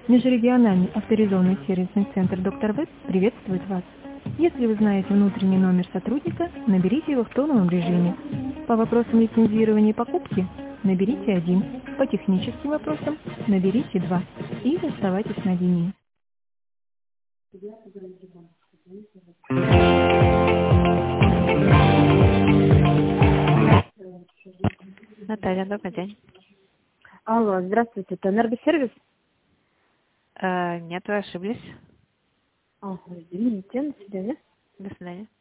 Межрегиональный авторизованный сервисный центр «Доктор Веб» приветствует вас. Если вы знаете внутренний номер сотрудника, наберите его в тоновом режиме. По вопросам лицензирования и покупки наберите 1. По техническим вопросам наберите 2. Или оставайтесь на линии. Наталья, добрый день. Алло, здравствуйте, это энергосервис? Нет, вы ошиблись. Ага, извините, до свидания. До свидания.